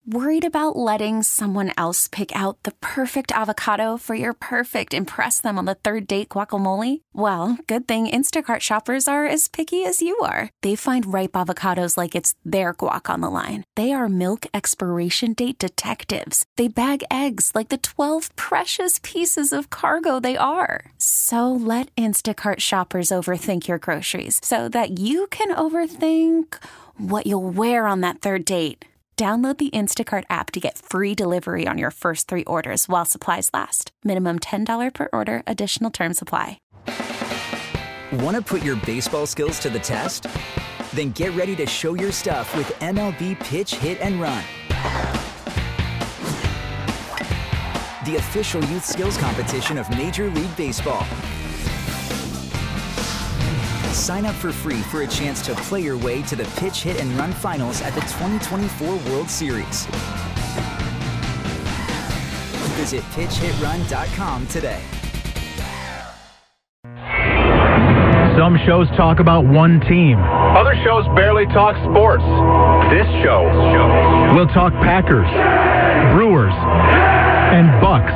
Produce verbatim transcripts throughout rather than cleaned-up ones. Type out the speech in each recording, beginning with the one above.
Worried about letting someone else pick out the perfect avocado for your perfect impress them on the third date guacamole? Well, good thing Instacart shoppers are as picky as you are. They find ripe avocados like it's their guac on the line. They are milk expiration date detectives. They bag eggs like the twelve precious pieces of cargo they are. So let Instacart shoppers overthink your groceries so that you can overthink what you'll wear on that third date. Download the Instacart app to get free delivery on your first three orders while supplies last. Minimum ten dollars per order. Additional terms apply. Want to put your baseball skills to the test? Then get ready to show your stuff with M L B Pitch, Hit, and Run. The official youth skills competition of Major League Baseball. Sign up for free for a chance to play your way to the Pitch, Hit, and Run finals at the twenty twenty-four World Series. Visit pitch hit run dot com today. Some shows talk about one team. Other shows barely talk sports. This show, we'll talk Packers, Brewers, and Bucks.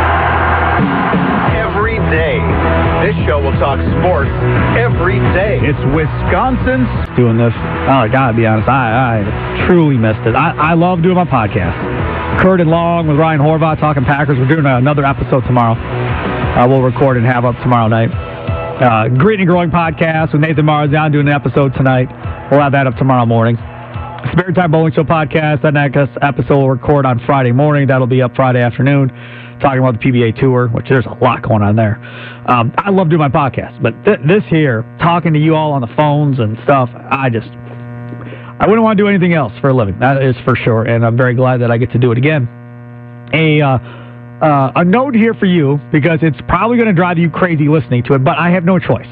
Every day. This show will talk sports every day. It's Wisconsin's doing this. Oh, I gotta be honest, I, I truly missed it. I, I love doing my podcast. Kurt and Long with Ryan Horvath talking Packers. We're doing another episode tomorrow. Uh, we'll record and have up tomorrow night. Uh, Green and Growing podcast with Nathan Marzan doing an episode tonight. We'll have that up tomorrow morning. Spare Time Bowling Show podcast. That next episode will record on Friday morning. That'll be up Friday afternoon. Talking about the P B A Tour, which there's a lot going on there. Um, I love doing my podcast, but th- this here, talking to you all on the phones and stuff, I just, I wouldn't want to do anything else for a living. That is for sure, and I'm very glad that I get to do it again. A uh, uh, a note here for you, because it's probably going to drive you crazy listening to it, but I have no choice.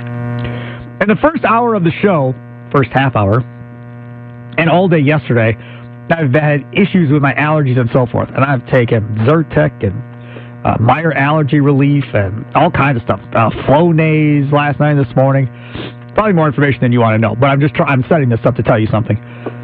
In the first hour of the show, first half hour, and all day yesterday, I've had issues with my allergies and so forth, and I've taken Zyrtec and uh, Meyer allergy relief and all kinds of stuff. Uh, Flonase last night and this morning. Probably more information than you want to know, but I'm just try- I'm setting this up to tell you something.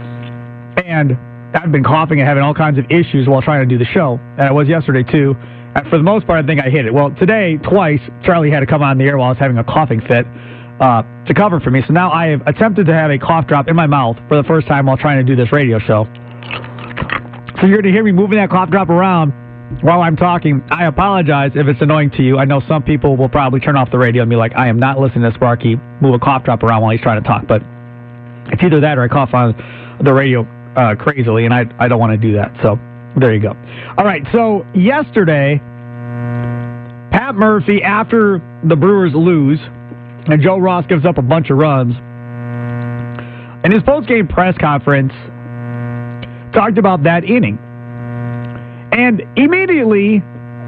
And I've been coughing and having all kinds of issues while trying to do the show, and I was yesterday too. And for the most part, I think I hit it. Well, today, twice, Charlie had to come on the air while I was having a coughing fit uh, to cover for me. So now I have attempted to have a cough drop in my mouth for the first time while trying to do this radio show. So you're going to hear me moving that cough drop around while I'm talking. I apologize if it's annoying to you. I know some people will probably turn off the radio and be like, I am not listening to Sparky move a cough drop around while he's trying to talk. But it's either that or I cough on the radio uh, crazily, and I, I don't want to do that. So there you go. All right, so yesterday, Pat Murphy, after the Brewers lose, and Joe Ross gives up a bunch of runs, in his post-game press conference, talked about that inning. And immediately,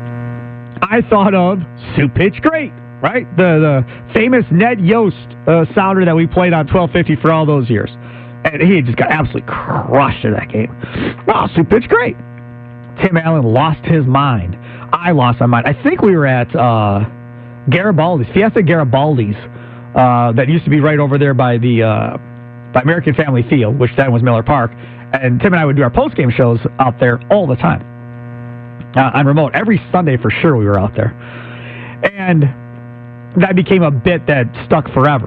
I thought of Sue Pitch Great, right? The the famous Ned Yost uh, sounder that we played on twelve fifty for all those years. And he just got absolutely crushed in that game. Wow, Sue Pitch Great. Tim Allen lost his mind. I lost my mind. I think we were at uh, Garibaldi's, Fiesta Garibaldi's, uh, that used to be right over there by the uh, by American Family Field, which then was Miller Park. And Tim and I would do our post-game shows out there all the time. Uh, on remote. Every Sunday for sure we were out there. And that became a bit that stuck forever.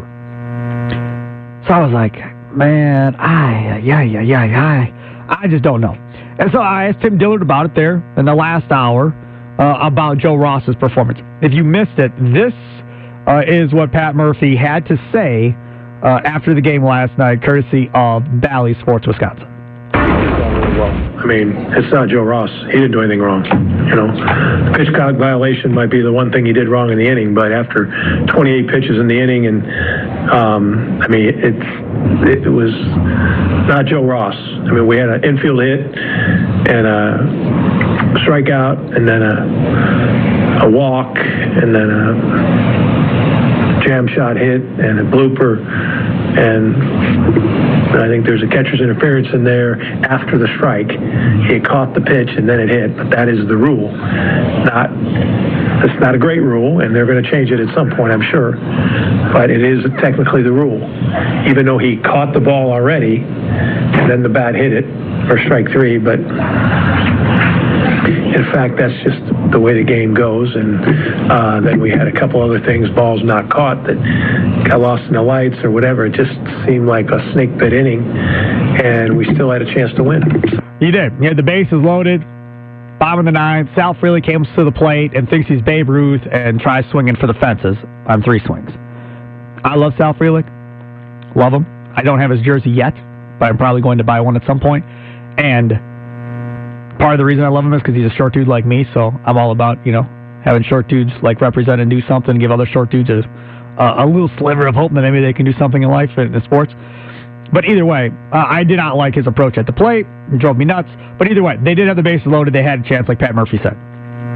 So I was like, man, I, yeah, yeah, yeah, yeah, I just don't know. And so I asked Tim Dillard about it there in the last hour uh, about Joe Ross's performance. If you missed it, this uh, is what Pat Murphy had to say uh, after the game last night, courtesy of Bally Sports Wisconsin. Well, I mean, it's not Joe Ross. He didn't do anything wrong. You know, the pitch clock violation might be the one thing he did wrong in the inning, but after twenty-eight pitches in the inning, and um, I mean, it's it was not Joe Ross. I mean, we had an infield hit and a strikeout, and then a a walk, and then a jam shot hit, and a blooper, and I think there's a catcher's interference in there after the strike. He caught the pitch and then it hit, but that is the rule. Not, it's not a great rule, and they're going to change it at some point, I'm sure. But it is technically the rule. Even though he caught the ball already, and then the bat hit it, or strike three, but in fact, that's just the way the game goes. And uh, then we had a couple other things, balls not caught that got lost in the lights or whatever. It just seemed like a snake bit inning, and we still had a chance to win. You did. You had the bases loaded. Bottom of the ninth, Sal Frelick comes to the plate and thinks he's Babe Ruth and tries swinging for the fences on three swings. I love Sal Frelick. Love him. I don't have his jersey yet, but I'm probably going to buy one at some point. And part of the reason I love him is because he's a short dude like me, so I'm all about, you know, having short dudes like represent and do something, give other short dudes a, a little sliver of hope that maybe they can do something in life and in sports. But either way, uh, I did not like his approach at the plate. It drove me nuts. But either way, they did have the bases loaded. They had a chance, like Pat Murphy said.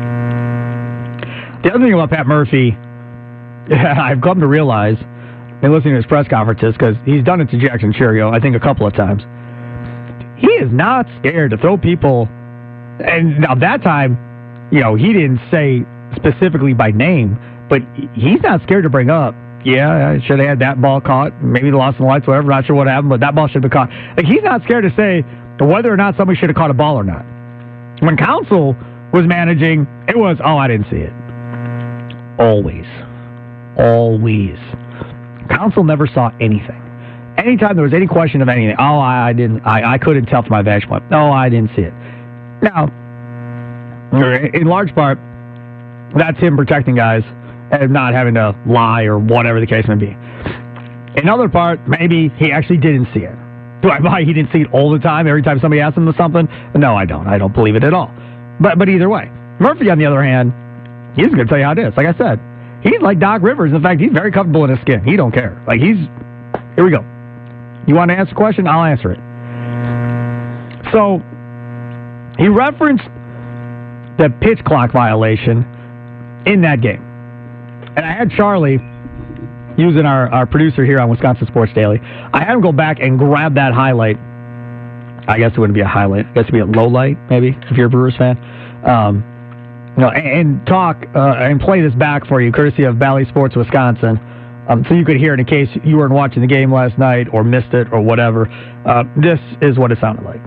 The other thing about Pat Murphy, I've come to realize in listening to his press conferences, because he's done it to Jackson Chourio, I think, a couple of times. He is not scared to throw people. And now that time, you know, he didn't say specifically by name, but he's not scared to bring up, yeah, I should have had that ball caught. Maybe they lost in the lights, whatever. Not sure what happened, but that ball should have been caught. Like, he's not scared to say whether or not somebody should have caught a ball or not. When Counsell was managing, it was, oh, I didn't see it. Always. Always. Counsell never saw anything. Anytime there was any question of anything, oh, I, I didn't, I, I couldn't tell from my vantage point. No, I didn't see it. Now, in large part, that's him protecting guys and not having to lie or whatever the case may be. In other part, maybe he actually didn't see it. Do I buy he didn't see it all the time, every time somebody asked him to something? No, I don't. I don't believe it at all. But but either way, Murphy, on the other hand, he's going to tell you how it is. Like I said, he's like Doc Rivers. In fact, he's very comfortable in his skin. He don't care. Like, he's, here we go. You want to answer a question? I'll answer it. So, he referenced the pitch clock violation in that game. And I had Charlie, using our, our producer here on Wisconsin Sports Daily, I had him go back and grab that highlight. I guess it wouldn't be a highlight. I guess it would be a low light, maybe, if you're a Brewers fan. Um, you know, and, and talk uh, and play this back for you, courtesy of Bally Sports Wisconsin, um, so you could hear it in case you weren't watching the game last night or missed it or whatever. Uh, this is what it sounded like.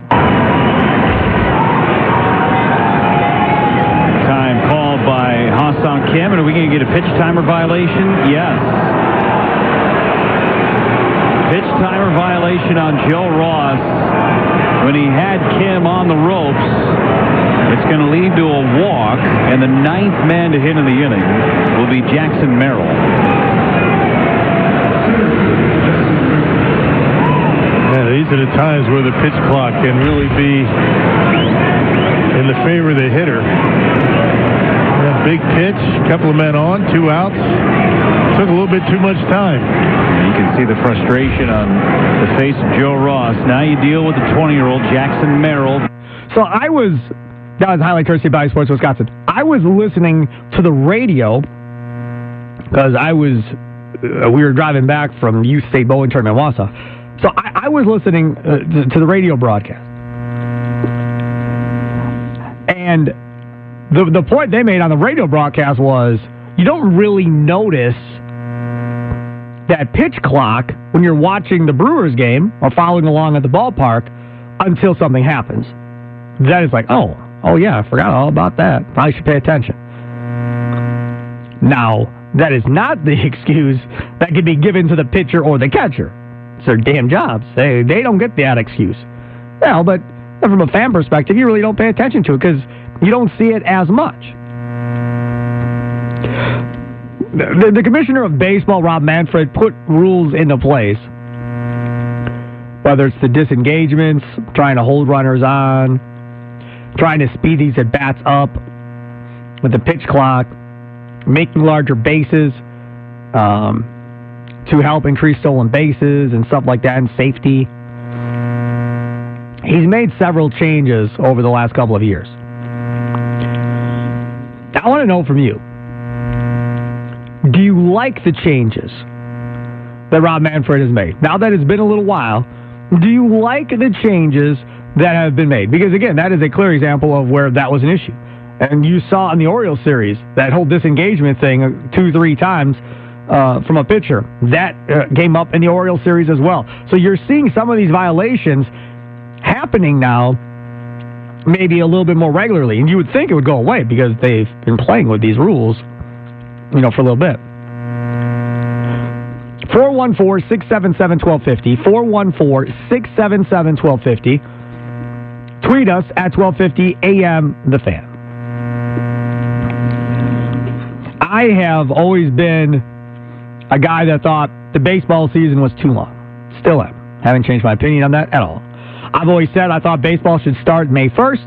Time called by Ha-Seong Kim, and are we going to get a pitch timer violation? Yes. Pitch timer violation on Joe Ross when he had Kim on the ropes. It's going to lead to a walk, and the ninth man to hit in the inning will be Jackson Merrill. Yeah, these are the times where the pitch clock can really be in the favor of the hitter. Yeah, big pitch, couple of men on, two outs. Took a little bit too much time. You can see the frustration on the face of Joe Ross. Now you deal with the twenty-year-old Jackson Merrill. So I was, that was highlight courtesy by Sports Wisconsin. I was listening to the radio because I was, uh, we were driving back from Youth State Bowling Tournament in Wausau. So I, I was listening uh, to, to the radio broadcast. And the the point they made on the radio broadcast was, you don't really notice that pitch clock when you're watching the Brewers game or following along at the ballpark until something happens. That is like, oh, oh yeah, I forgot all about that. Probably should pay attention. Now, that is not the excuse that can be given to the pitcher or the catcher. It's their damn jobs. They, they don't get that excuse. Well, but from a fan perspective, you really don't pay attention to it because you don't see it as much. The, the commissioner of baseball, Rob Manfred, put rules into place. Whether it's the disengagements, trying to hold runners on, trying to speed these at-bats up with the pitch clock, making larger bases um, to help increase stolen bases and stuff like that, and safety. He's made several changes over the last couple of years. I want to know from you, do you like the changes that Rob Manfred has made? Now that it's been a little while, do you like the changes that have been made? Because, again, that is a clear example of where that was an issue. And you saw in the Orioles series, that whole disengagement thing two, three times uh, from a pitcher. That uh, came up in the Orioles series as well. So you're seeing some of these violations, happening now maybe a little bit more regularly. And you would think it would go away because they've been playing with these rules, you know, for a little bit. four one four, six seven seven, one two five zero. four one four, six seven seven, one two five zero. Tweet us at twelve fifty A M The Fan. I have always been a guy that thought the baseball season was too long. Still am. Haven't changed my opinion on that at all. I've always said I thought baseball should start May first.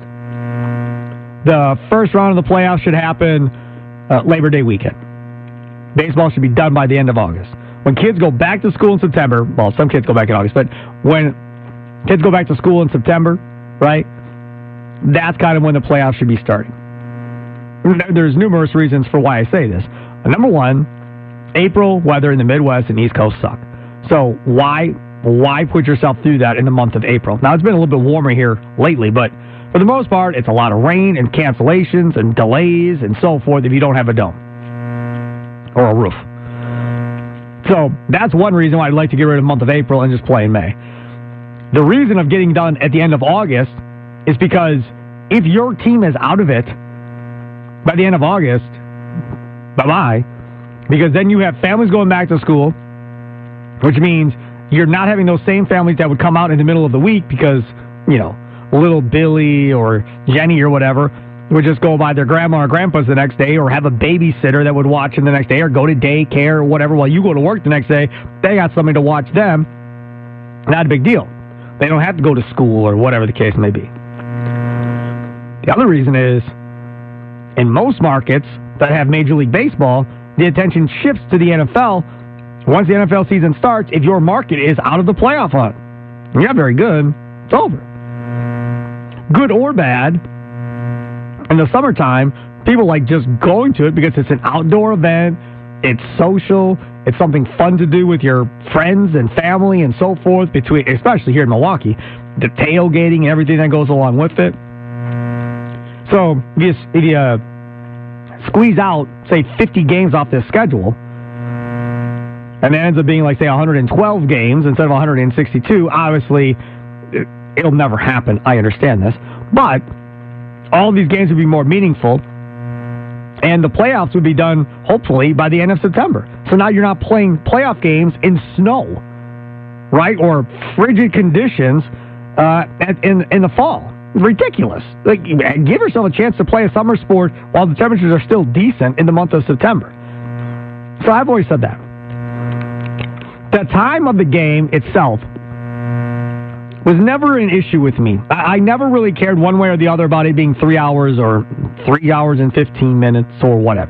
The first round of the playoffs should happen uh, Labor Day weekend. Baseball should be done by the end of August. When kids go back to school in September, well, some kids go back in August, but when kids go back to school in September, right, that's kind of when the playoffs should be starting. There's numerous reasons for why I say this. Number one, April weather in the Midwest and East Coast suck. So why why put yourself through that in the month of April? Now, it's been a little bit warmer here lately, but for the most part, it's a lot of rain and cancellations and delays and so forth if you don't have a dome or a roof. So that's one reason why I'd like to get rid of the month of April and just play in May. The reason of getting done at the end of August is because if your team is out of it by the end of August, bye-bye, because then you have families going back to school, which means you're not having those same families that would come out in the middle of the week because, you know, little Billy or Jenny or whatever would just go by their grandma or grandpa's the next day or have a babysitter that would watch them the next day or go to daycare or whatever while you go to work the next day. They got somebody to watch them. Not a big deal. They don't have to go to school or whatever the case may be. The other reason is, in most markets that have Major League Baseball, the attention shifts to the N F L. Once the N F L season starts, if your market is out of the playoff hunt, you're not very good, it's over. Good or bad, in the summertime, people like just going to it because it's an outdoor event, it's social, it's something fun to do with your friends and family and so forth, between, especially here in Milwaukee, the tailgating and everything that goes along with it. So if you, if you uh, squeeze out, say, fifty games off this schedule, and it ends up being like, say, one hundred twelve games instead of one hundred sixty-two, obviously, it'll never happen. I understand this. But all of these games would be more meaningful, and the playoffs would be done, hopefully, by the end of September. So now you're not playing playoff games in snow, right, or frigid conditions uh, in, in the fall. Ridiculous. Like, give yourself a chance to play a summer sport while the temperatures are still decent in the month of September. So I've always said that. The time of the game itself was never an issue with me. I, I never really cared one way or the other about it being three hours or three hours and fifteen minutes or whatever.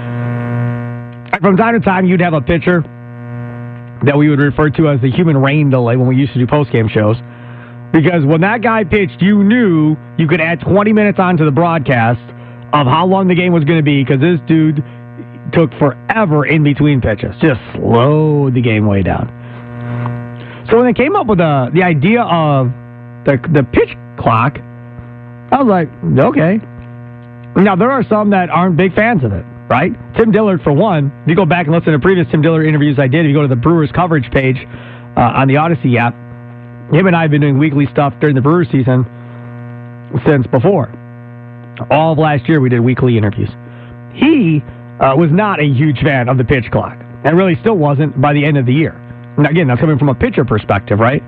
From time to time, you'd have a pitcher that we would refer to as the human rain delay when we used to do postgame shows. Because when that guy pitched, you knew you could add twenty minutes onto the broadcast of how long the game was going to be, because this dude took forever in between pitches. Just slowed the game way down. So when they came up with the, the idea of the, the pitch clock, I was like, okay. Now, there are some that aren't big fans of it, right? Tim Dillard, for one. If you go back and listen to previous Tim Dillard interviews I did, if you go to the Brewers coverage page uh, on the Odyssey app, him and I have been doing weekly stuff during the Brewers season since before. All of last year, we did weekly interviews. He uh, was not a huge fan of the pitch clock, and really still wasn't by the end of the year. Now, again, that's coming from a pitcher perspective, right?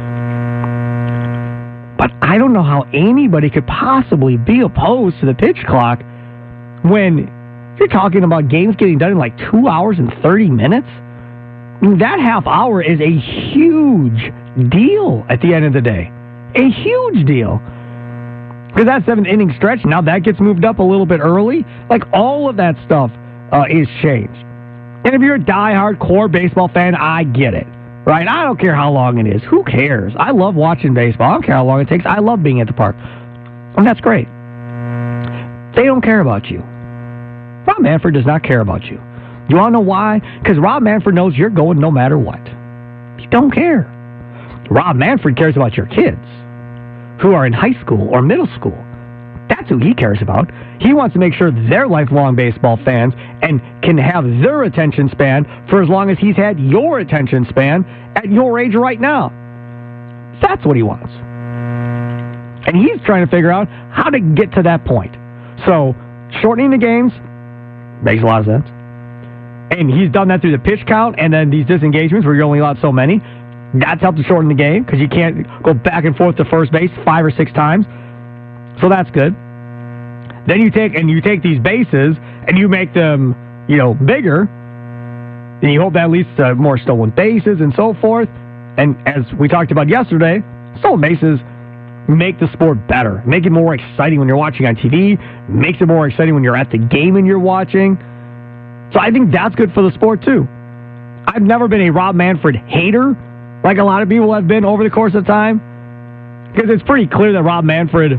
But I don't know how anybody could possibly be opposed to the pitch clock when you're talking about games getting done in like two hours and thirty minutes. I mean, that half hour is a huge deal at the end of the day. A huge deal. Because that seventh inning stretch, now that gets moved up a little bit early. Like, all of that stuff uh, is changed. And if you're a diehard core baseball fan, I get it. Right? I don't care how long it is. Who cares? I love watching baseball. I don't care how long it takes. I love being at the park. And that's great. They don't care about you. Rob Manfred does not care about you. You want to know why? Because Rob Manfred knows you're going no matter what. You don't care. Rob Manfred cares about your kids who are in high school or middle school. That's who he cares about. He wants to make sure they're lifelong baseball fans and can have their attention span for as long as he's had your attention span at your age right now. That's what he wants. And he's trying to figure out how to get to that point. So, shortening the games makes a lot of sense. And he's done that through the pitch count and then these disengagements where you're only allowed so many. That's helped to shorten the game because you can't go back and forth to first base five or six times. So that's good. Then you take and you take these bases and you make them, you know, bigger. And you hope that leads to more stolen bases and so forth. And as we talked about yesterday, stolen bases make the sport better. Make it more exciting when you're watching on T V. Makes it more exciting when you're at the game and you're watching. So I think that's good for the sport too. I've never been a Rob Manfred hater like a lot of people have been over the course of time. Because it's pretty clear that Rob Manfred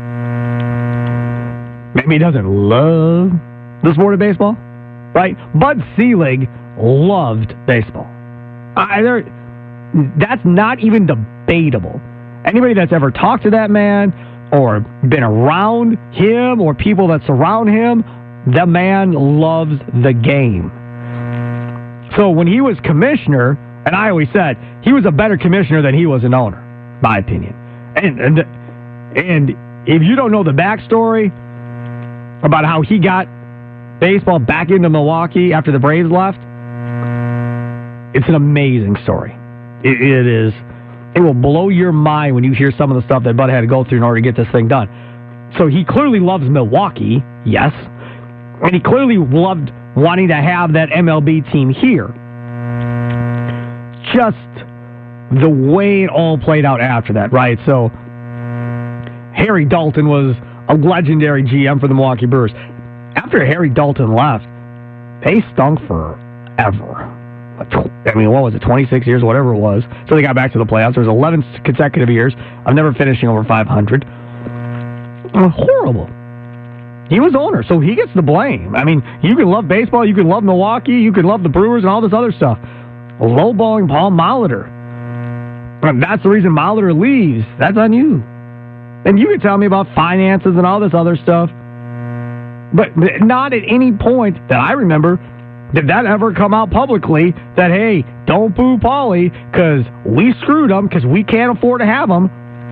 maybe he doesn't love the sport of baseball, right? Bud Selig loved baseball. I, there, that's not even debatable. Anybody that's ever talked to that man or been around him or people that surround him, the man loves the game. So when he was commissioner, and I always said he was a better commissioner than he was an owner, my opinion. And and, and if you don't know the backstory about how he got baseball back into Milwaukee after the Braves left, it's an amazing story. It, it is. It will blow your mind when you hear some of the stuff that Bud had to go through in order to get this thing done. So he clearly loves Milwaukee, yes, and he clearly loved wanting to have that M L B team here. Just the way it all played out after that, right? So Harry Dalton was a legendary G M for the Milwaukee Brewers. After Harry Dalton left, they stunk forever. I mean, what was it, twenty-six years, whatever it was. So they got back to the playoffs. There was eleven consecutive years of never finishing over five hundred. Horrible. He was owner, so he gets the blame. I mean, you can love baseball, you can love Milwaukee, you can love the Brewers and all this other stuff. Lowballing Paul Molitor. And that's the reason Molitor leaves. That's on you. And you can tell me about finances and all this other stuff. But not at any point that I remember did that ever come out publicly that, hey, don't boo Paulie because we screwed him because we can't afford to have him.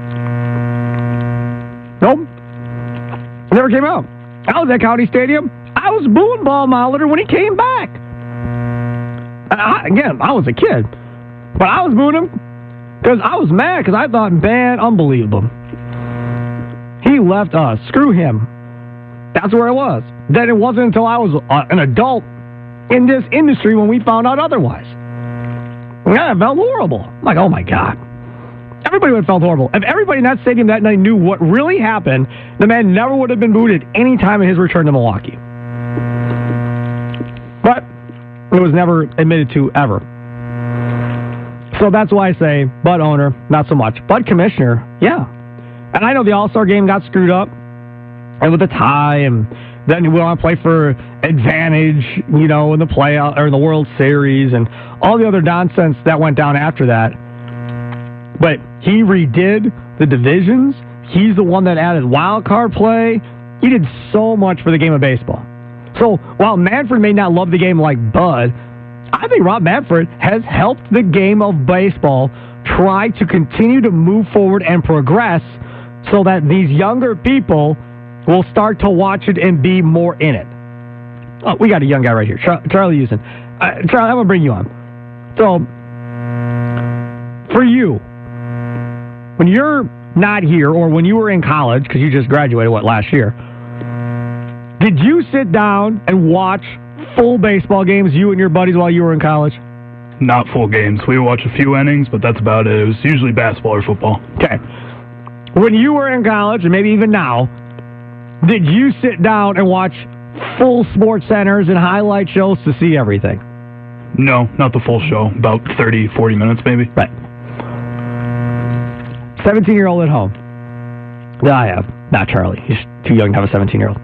Nope. It never came out. I was at County Stadium. I was booing Paul Molitor when he came back. And I, again, I was a kid. But I was booing him because I was mad because I thought, man, unbelievable. He left us. Screw him. That's where I was. Then it wasn't until I was uh, an adult in this industry when we found out otherwise. Yeah, it felt horrible. I'm like, oh my God. Everybody would have felt horrible. If everybody in that stadium that night knew what really happened, the man never would have been booed at any time in his return to Milwaukee. But it was never admitted to ever. So that's why I say Bud owner, not so much. Bud commissioner, yeah. And I know the All-Star game got screwed up, and with the tie, and then we want to play for advantage, you know, in the playoff or in the World Series, and all the other nonsense that went down after that. But he redid the divisions. He's the one that added wild card play. He did so much for the game of baseball. So while Manfred may not love the game like Bud, I think Rob Manfred has helped the game of baseball try to continue to move forward and progress so that these younger people will start to watch it and be more in it. Oh, we got a young guy right here, Char- Charlie Houston. Uh, Charlie, I'm going to bring you on. So, for you, when you're not here or when you were in college, because you just graduated, what, last year, did you sit down and watch full baseball games, you and your buddies, while you were in college? Not full games. We watch a few innings, but that's about it. It was usually basketball or football. Okay. When you were in college, and maybe even now, did you sit down and watch full sports centers and highlight shows to see everything? No, not the full show. About thirty, forty minutes maybe. Right. seventeen-year-old at home. That I have. Not Charlie. He's too young to have a seventeen-year-old.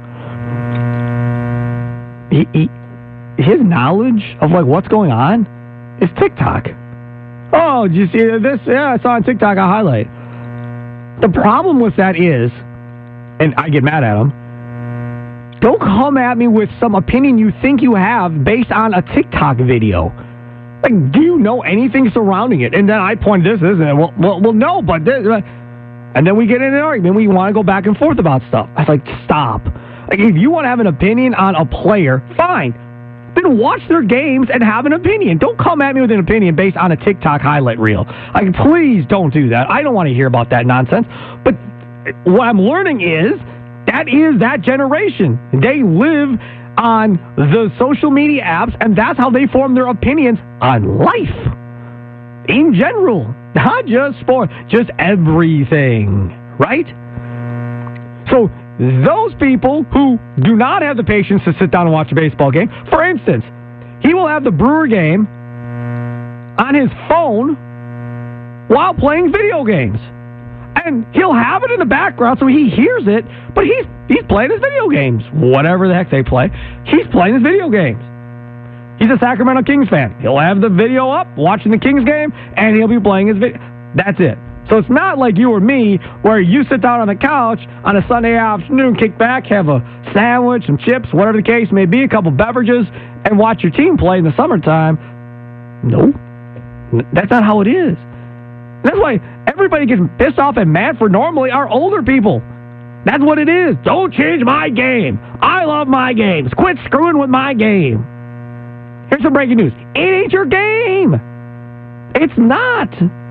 He, he, his knowledge of like what's going on is TikTok. Oh, did you see this? Yeah, I saw on TikTok a highlight. The problem with that is, and I get mad at him, don't come at me with some opinion you think you have based on a TikTok video. Like, do you know anything surrounding it? And then I point this, this, and well, well, well no, but this. And then we get in an argument. We want to go back and forth about stuff. I was like, stop. Like, if you want to have an opinion on a player, fine. Then watch their games and have an opinion. Don't come at me with an opinion based on a TikTok highlight reel. Like, please don't do that. I don't want to hear about that nonsense. But what I'm learning is that is that generation. They live on the social media apps, and that's how they form their opinions on life in general. Not just sports, just everything, right? So those people who do not have the patience to sit down and watch a baseball game, for instance, he will have the Brewer game on his phone while playing video games. And he'll have it in the background so he hears it, but he's he's playing his video games. Whatever the heck they play, he's playing his video games. He's a Sacramento Kings fan. He'll have the video up, watching the Kings game, and he'll be playing his video. That's it. So it's not like you or me, where you sit down on the couch on a Sunday afternoon, kick back, have a sandwich, some chips, whatever the case may be, a couple beverages, and watch your team play in the summertime. No. That's not how it is. That's why everybody gets pissed off at Manfred normally are older people. That's what it is. Don't change my game. I love my games. Quit screwing with my game. Here's some breaking news. It ain't your game. It's not.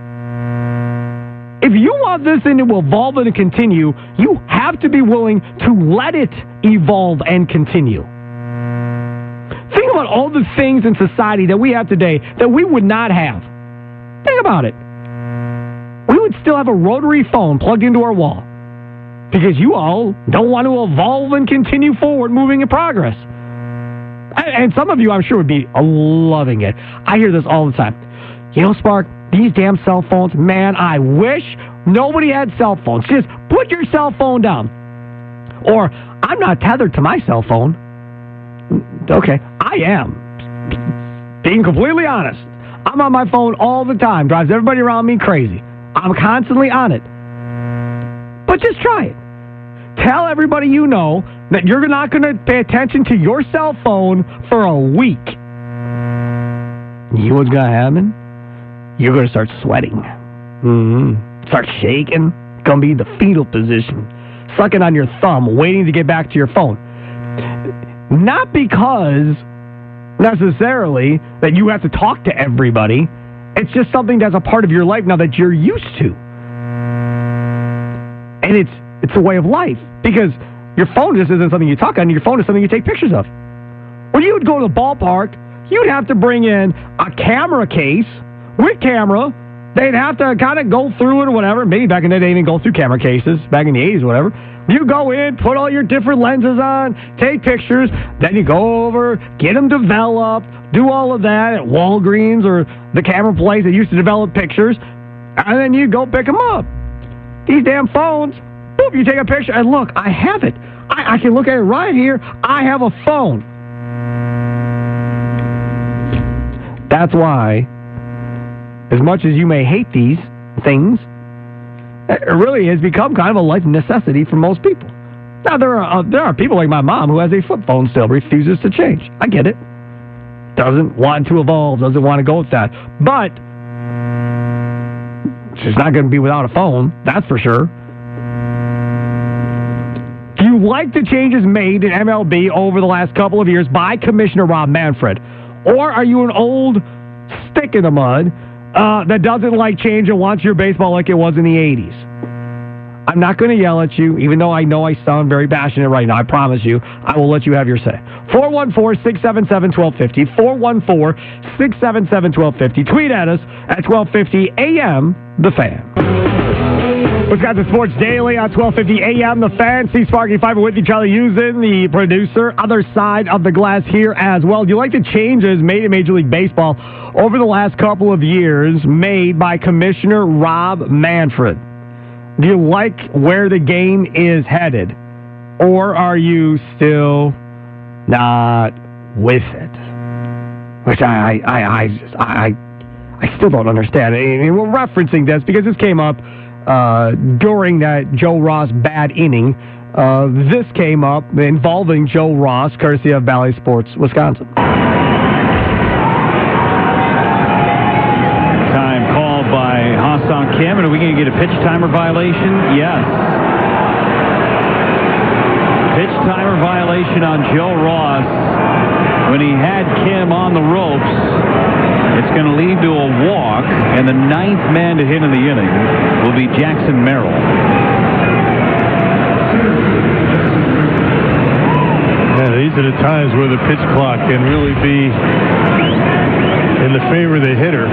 If you want this thing to evolve and to continue, you have to be willing to let it evolve and continue. Think about all the things in society that we have today that we would not have. Think about it. We would still have a rotary phone plugged into our wall because you all don't want to evolve and continue forward, moving in progress. And some of you, I'm sure, would be loving it. I hear this all the time. You know, Spark, these damn cell phones, man, I wish nobody had cell phones. Just put your cell phone down. Or, I'm not tethered to my cell phone. Okay, I am. Being completely honest. I'm on my phone all the time. Drives everybody around me crazy. I'm constantly on it. But just try it. Tell everybody you know that you're not going to pay attention to your cell phone for a week. You know what's going to happen? You're going to start sweating. Mm-hmm. Start shaking. Going to be in the fetal position. Sucking on your thumb, waiting to get back to your phone. Not because necessarily that you have to talk to everybody. It's just something that's a part of your life now that you're used to. And it's it's a way of life. Because your phone just isn't something you talk on. Your phone is something you take pictures of. When you would go to the ballpark, you'd have to bring in a camera case with camera. They'd have to kind of go through it or whatever. Maybe back in the day, they didn't go through camera cases. Back in the eighties or whatever. You go in, put all your different lenses on, take pictures. Then you go over, get them developed, do all of that at Walgreens or the camera place that used to develop pictures. And then you go pick them up. These damn phones, boop, you take a picture, and look, I have it. I, I can look at it right here. I have a phone. That's why, as much as you may hate these things, it really has become kind of a life necessity for most people. Now, there are uh, there are people like my mom who has a flip phone still, refuses to change. I get it. Doesn't want to evolve, doesn't want to go with that. But she's not going to be without a phone, that's for sure. Do you like the changes made in M L B over the last couple of years by Commissioner Rob Manfred? Or are you an old stick in the mud uh, that doesn't like change and wants your baseball like it was in the eighties? I'm not going to yell at you, even though I know I sound very passionate right now. I promise you, I will let you have your say. four one four, six seven seven, one two five zero. four one four, six seven seven, one two five zero. Tweet at us at twelve fifty A M The Fan. Wisconsin Sports Daily on twelve fifty A M The Fan. Steve Sparky Fifer with you, Charlie Usen, the producer. Other side of the glass here as well. Do you like the changes made in Major League Baseball over the last couple of years made by Commissioner Rob Manfred? Do you like where the game is headed? Or are you still not with it? Which I I I just, I, I still don't understand. And we're referencing this because this came up uh, during that Joe Ross bad inning. Uh, this came up involving Joe Ross, courtesy of Valley Sports, Wisconsin. Time called by Hassan Kim, and are we going to get a pitch timer violation? Yes. Pitch timer violation on Joe Ross when he had Kim on the ropes. It's going to lead to a walk, and the ninth man to hit in the inning will be Jackson Merrill. Yeah, these are the times where the pitch clock can really be in the favor of the hitter.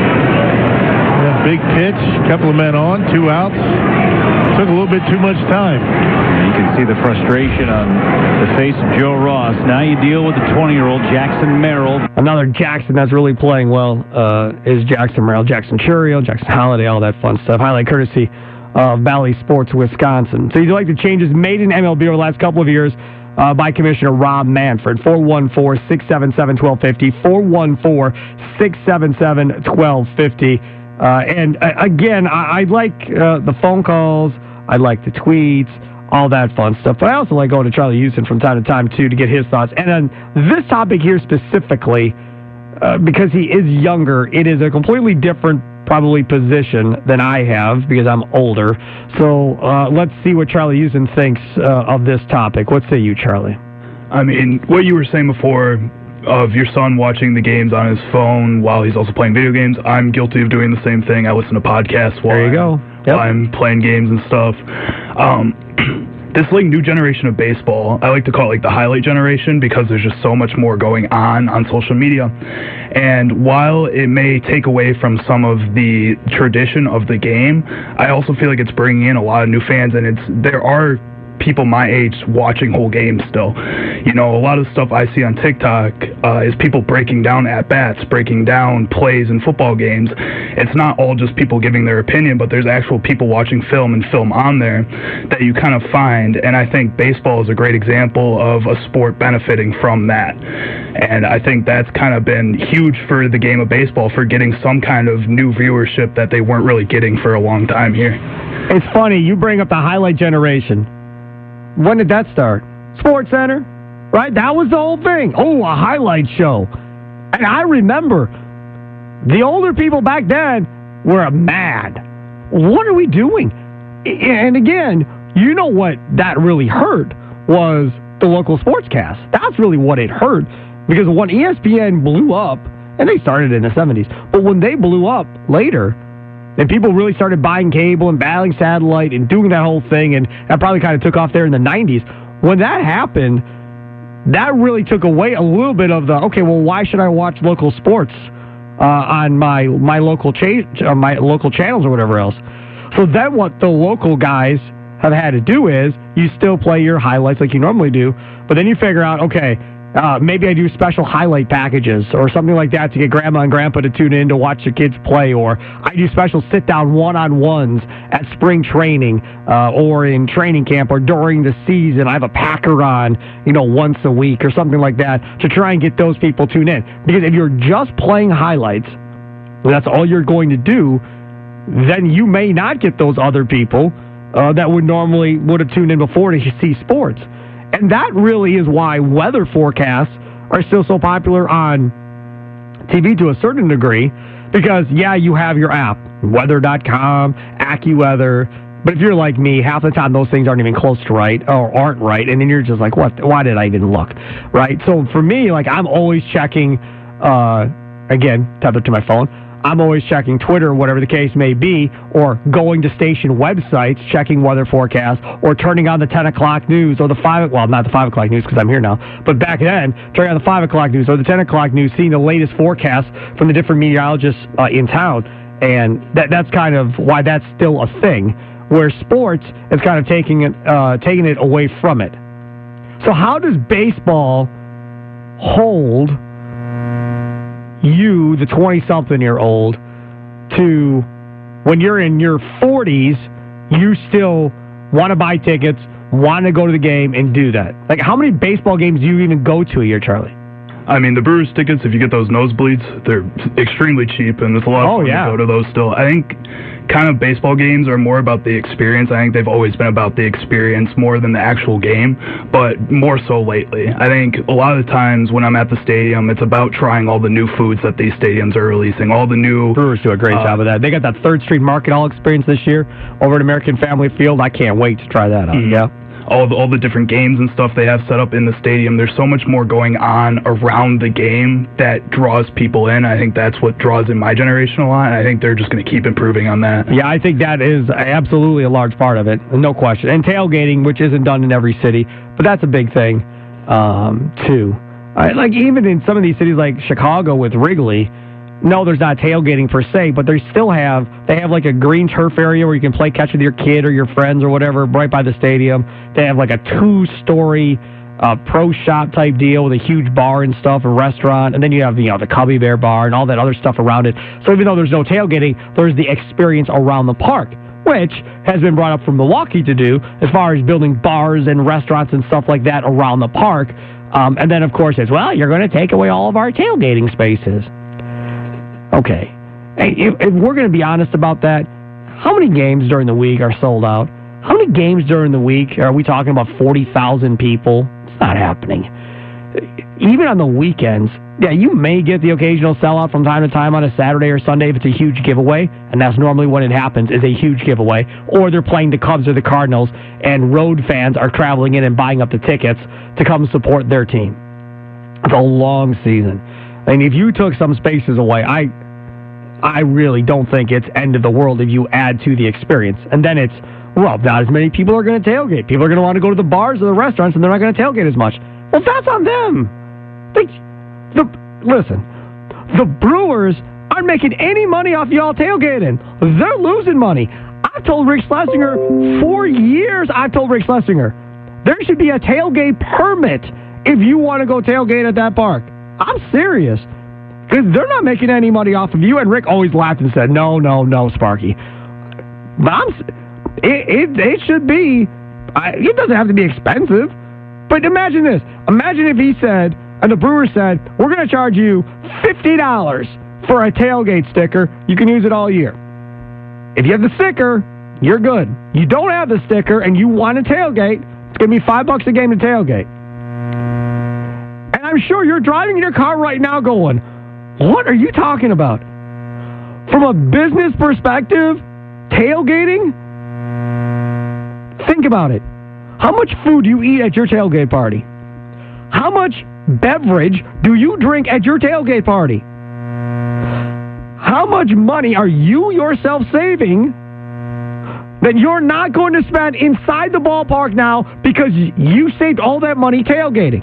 That big pitch, couple of men on, two outs. Took a little bit too much time. You can see the frustration on the face of Joe Ross. Now you deal with the twenty-year-old Jackson Merrill. Another Jackson that's really playing well uh, is Jackson Merrill, Jackson Churio, Jackson Holiday, all that fun stuff. Highlight courtesy of Valley Sports Wisconsin. So you'd like the changes made in M L B over the last couple of years uh, by Commissioner Rob Manfred. four one four, six seven seven, one two five zero. four one four, six seven seven, one two five zero. Uh, and uh, again, I, I like uh, the phone calls. I like the tweets, all that fun stuff. But I also like going to Charlie Houston from time to time, too, to get his thoughts. And on this topic here specifically, uh, because he is younger, it is a completely different, probably, position than I have because I'm older. So uh, let's see what Charlie Houston thinks uh, of this topic. What say you, Charlie? I mean, what you were saying before of your son watching the games on his phone while he's also playing video games, I'm guilty of doing the same thing. I listen to podcasts while, there you go. Yep. while I'm playing games and stuff. Um, this like new generation of baseball, I like to call it like the highlight generation because there's just so much more going on on social media. And while it may take away from some of the tradition of the game, I also feel like it's bringing in a lot of new fans, and it's there are people my age watching whole games still. You know, a lot of the stuff I see on TikTok uh, is people breaking down at-bats, breaking down plays in football games. It's not all just people giving their opinion, but there's actual people watching film and film on there that you kind of find, and I think baseball is a great example of a sport benefiting from that. And I think that's kind of been huge for the game of baseball, for getting some kind of new viewership that they weren't really getting for a long time here. It's funny, you bring up the highlight generation. When did that start? Sports Center, right? That was the whole thing. Oh, a highlight show. And I remember the older people back then were mad. What are we doing? And again, you know what that really hurt was the local sportscast. That's really what it hurt, because when E S P N blew up, and they started in the seventies, but when they blew up later, and people really started buying cable and battling satellite and doing that whole thing, and that probably kind of took off there in the nineties. When that happened, that really took away a little bit of the, okay, well, why should I watch local sports uh, on my my local cha- uh, my local channels or whatever else? So then what the local guys have had to do is you still play your highlights like you normally do, but then you figure out, okay, Uh, maybe I do special highlight packages or something like that to get grandma and grandpa to tune in to watch the kids play, or I do special sit-down one-on-ones at spring training uh, or in training camp or during the season. I have a Packer on, you know, once a week or something like that to try and get those people tuned in. Because if you're just playing highlights, and that's all you're going to do, then you may not get those other people uh, that would normally would have tuned in before to see sports. And that really is why weather forecasts are still so popular on T V to a certain degree, because, yeah, you have your app, weather dot com, AccuWeather, but if you're like me, half the time those things aren't even close to right or aren't right, and then you're just like, what? Why did I even look? Right? So for me, like, I'm always checking, uh, again, tethered to my phone, I'm always checking Twitter, whatever the case may be, or going to station websites, checking weather forecasts, or turning on the ten o'clock news, or the five, well, not the five o'clock news because I'm here now, but back then, turning on the five o'clock news or the ten o'clock news, seeing the latest forecasts from the different meteorologists uh, in town, and that that's kind of why that's still a thing, where sports is kind of taking it, uh, taking it away from it. So how does baseball hold you, the twenty-something-year-old, to when you're in your forties, you still want to buy tickets, want to go to the game, and do that? Like, how many baseball games do you even go to a year, Charlie? I mean, the Brewers tickets, if you get those nosebleeds, they're extremely cheap, and there's a lot of oh, fun yeah. to go to those still. I think kind of baseball games are more about the experience. I think they've always been about the experience more than the actual game, but more so lately. I think a lot of the times when I'm at the stadium, it's about trying all the new foods that these stadiums are releasing, all the new... Brewers do a great uh, job of that. They got that third Street Market Hall experience this year over at American Family Field. I can't wait to try that out. Mm-hmm. Yeah. All the, all the different games and stuff they have set up in the stadium. There's so much more going on around the game that draws people in. I think that's what draws in my generation a lot, and I think they're just going to keep improving on that. Yeah, I think that is absolutely a large part of it, no question. And tailgating, which isn't done in every city, but that's a big thing, um, too. I, like, even in some of these cities like Chicago with Wrigley, no, there's not tailgating per se, but they still have, they have like a green turf area where you can play catch with your kid or your friends or whatever right by the stadium. They have like a two-story uh, pro shop type deal with a huge bar and stuff, a restaurant, and then you have, you know, the Cubby Bear bar and all that other stuff around it. So even though there's no tailgating, there's the experience around the park, which has been brought up from Milwaukee to do as far as building bars and restaurants and stuff like that around the park. Um, and then, of course, it's, well, you're going to take away all of our tailgating spaces. Okay, hey, if, if we're going to be honest about that, how many games during the week are sold out? How many games during the week are we talking about forty thousand people? It's not happening. Even on the weekends, yeah, you may get the occasional sellout from time to time on a Saturday or Sunday if it's a huge giveaway, and that's normally when it happens, is a huge giveaway, or they're playing the Cubs or the Cardinals, and road fans are traveling in and buying up the tickets to come support their team. It's a long season. I mean, if you took some spaces away, I... I really don't think it's end of the world if you add to the experience. And then it's, well, not as many people are going to tailgate. People are going to want to go to the bars or the restaurants, and they're not going to tailgate as much. Well, that's on them. They, the, listen, the Brewers aren't making any money off y'all tailgating. They're losing money. I've told Rick Schlesinger for years, I've told Rick Schlesinger, there should be a tailgate permit if you want to go tailgate at that park. I'm serious. Because they're not making any money off of you. And Rick always laughed and said, no, no, no, Sparky. But I'm, it, it, it should be, I, it doesn't have to be expensive. But imagine this. Imagine if he said, and the Brewers said, we're going to charge you fifty dollars for a tailgate sticker. You can use it all year. If you have the sticker, you're good. You don't have the sticker and you want to tailgate, it's going to be five bucks a game to tailgate. And I'm sure you're driving in your car right now going, what are you talking about? From a business perspective, tailgating? Think about it. How much food do you eat at your tailgate party? How much beverage do you drink at your tailgate party? How much money are you yourself saving that you're not going to spend inside the ballpark now because you saved all that money tailgating?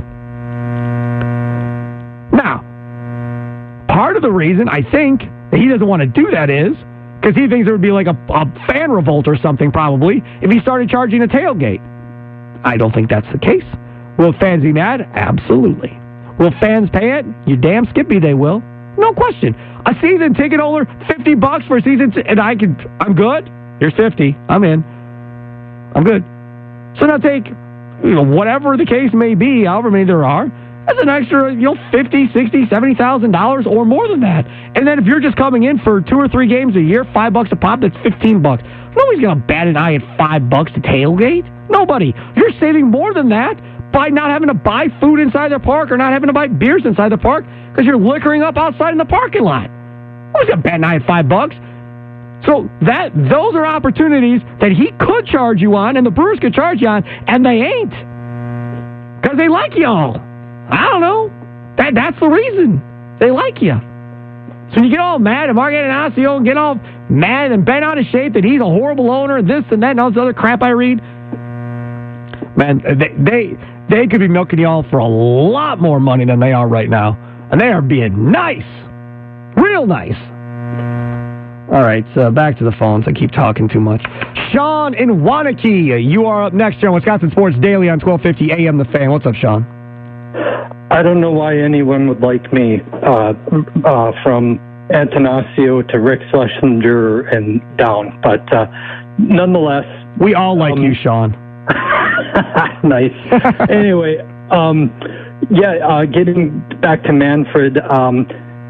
Now, part of the reason, I think, that he doesn't want to do that is because he thinks there would be like a, a fan revolt or something probably if he started charging a tailgate. I don't think that's the case. Will fans be mad? Absolutely. Will fans pay it? You damn skippy they will. No question. A season ticket holder, fifty bucks for a season, t- and I could, I'm good. Here's fifty. I'm in. I'm good. So now take, you know, whatever the case may be, however many there are, that's an extra, you know, fifty, sixty, seventy thousand dollars or more than that. And then if you're just coming in for two or three games a year, five bucks a pop, that's fifteen bucks. Nobody's going to bat an eye at five bucks to tailgate. Nobody. You're saving more than that by not having to buy food inside the park or not having to buy beers inside the park because you're liquoring up outside in the parking lot. Nobody's going to bat an eye at five bucks. So that those are opportunities that he could charge you on and the Brewers could charge you on, and they ain't because they like y'all. I don't know. That That's the reason. They like you. So you get all mad at Mark Attanasio and get all mad and bent out of shape that he's a horrible owner and this and that and all this other crap I read. Man, they they, they could be milking y'all for a lot more money than they are right now. And they are being nice. Real nice. All right, so back to the phones. I keep talking too much. Sean in Waunakee, you are up next here on Wisconsin Sports Daily on twelve fifty A M The Fan. What's up, Sean? I don't know why anyone would like me, uh, uh, from Attanasio to Rick Schlesinger and down, but uh, nonetheless... We all like um, you, Sean. Nice. Anyway, um, yeah, uh, getting back to Manfred, um,